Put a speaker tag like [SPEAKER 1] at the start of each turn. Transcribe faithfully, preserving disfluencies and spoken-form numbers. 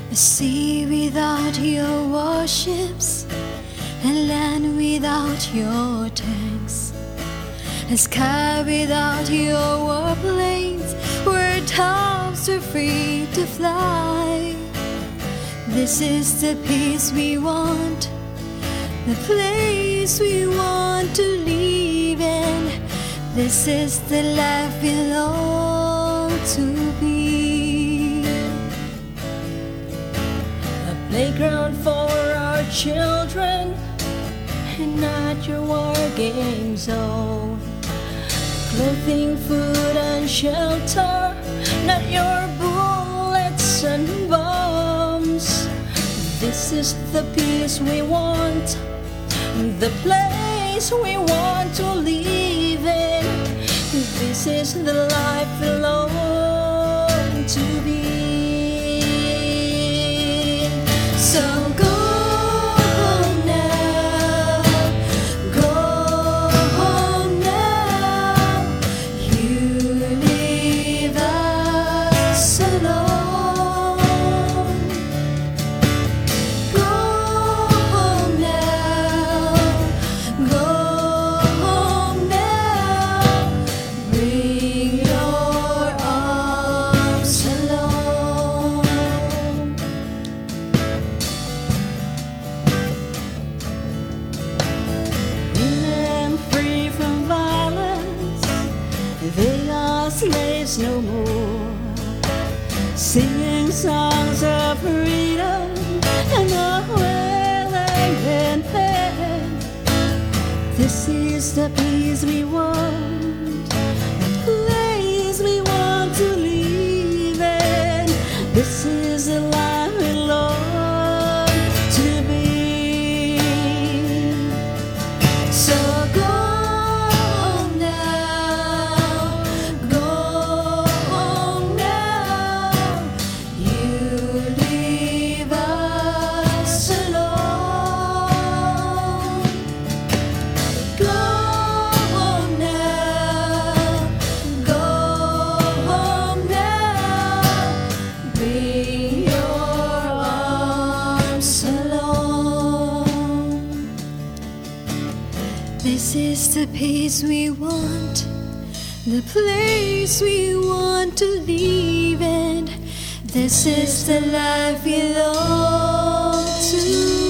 [SPEAKER 1] A sea without your warships, a land without your tanks, a sky without your warplanes, where tops are free to fly. This is the peace we want, the place we want to live in. This is the life we long to be.
[SPEAKER 2] A playground for our children, and not your war game zone. Clothing, food and shelter, not your bullets and bombs. This is the peace we want, the place we want to live in. This is the life we long to be.
[SPEAKER 1] So go home now, go home now. You leave us alone. Go home now, go home now. Bring your arms along.
[SPEAKER 2] Women free from violence, they are slaves no more. Singing songs of freedom and a wailing in pain. This is the peace we want, the place we want to live in. This is the life we long to be.
[SPEAKER 1] So go home now, go home now. You leave us alone. Go home now, go home now. Bring your arms along. This is the peace we want, the place we want to live in. This is the life we long to